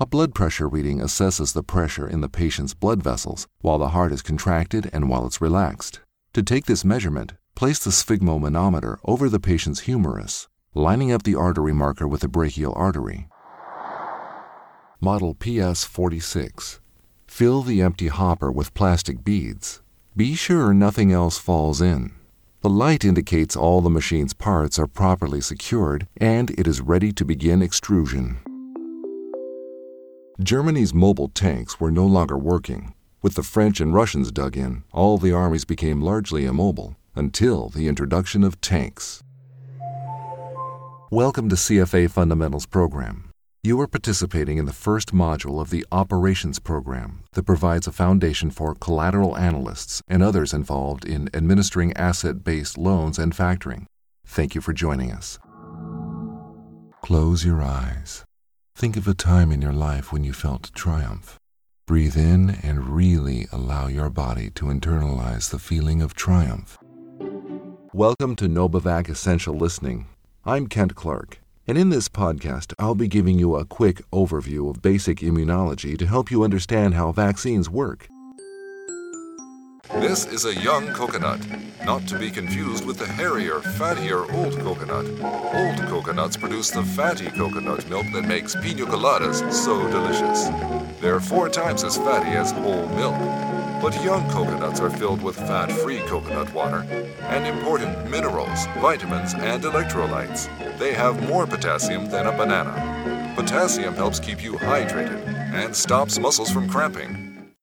A blood pressure reading assesses the pressure in the patient's blood vessels while the heart is contracted and while it's relaxed. To take this measurement, place the sphygmomanometer over the patient's humerus, lining up the artery marker with the brachial artery. Model PS46. Fill the empty hopper with plastic beads. Be sure nothing else falls in. The light indicates all the machine's parts are properly secured and it is ready to begin extrusion. Germany's mobile tanks were no longer working. With the French and Russians dug in, all the armies became largely immobile until the introduction of tanks. Welcome to CFA Fundamentals program. You are participating in the first module of the Operations program that provides a foundation for collateral analysts and others involved in administering asset-based loans and factoring. Thank you for joining us. Close your eyes. Think of a time in your life when you felt triumph. Breathe in and really allow your body to internalize the feeling of triumph. Welcome to Novavax Essential Listening. I'm Kent Clark. And in this podcast, I'll be giving you a quick overview of basic immunology to help you understand how vaccines work. This is a young coconut, not to be confused with the hairier, fattier old coconut. Old coconuts produce the fatty coconut milk that makes piña coladas so delicious. They're 4 times as fatty as whole milk. But young coconuts are filled with fat-free coconut water and important minerals, vitamins, and electrolytes. They have more potassium than a banana. Potassium helps keep you hydrated and stops muscles from cramping.